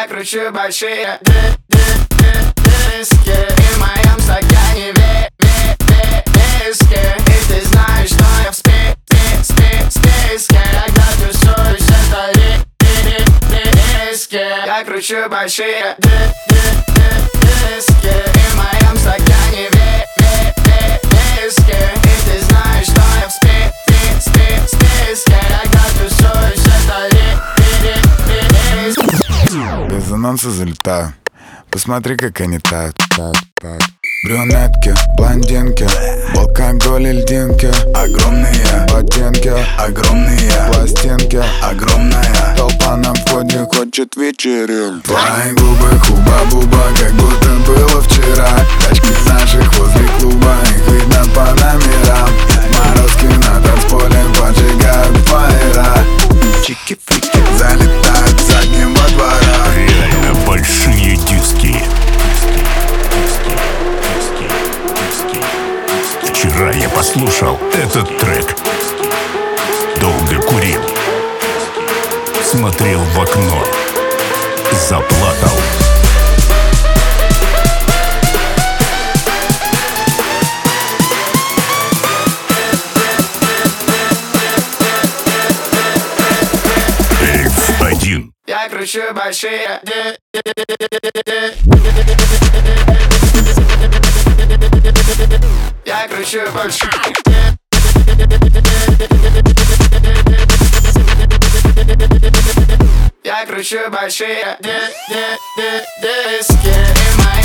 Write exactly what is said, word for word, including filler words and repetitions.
Я кручу большие диски, и в моем стакане виски. И ты знаешь, что я в спи спи списке. Когда тусуюсь, это риски. Я кручу большие диски, и в моем стакане виски. И ты знаешь, что я в спи спи списке. Когда тусуюсь, это риски. Без анонса залетаю. Посмотри, как они тают. Брюнетки, блондинки, в алкоголе льдинки. Огромные ботинки, огромные пластинки, огромная толпа на входе хочет вечеринку. Твои губы хуба-буба, как будто было вчера. Тачки наших возле клуба, их видно по номерам. Морозки на танцполе поджигают фаера. Чики-фики залетают с заднего двора. Реально большие диски. Вчера я послушал этот трек, долго курил, смотрел в окно, заплакал. эф один. Я кручу большие Я кручу большие Я кручу большие диски, и в моем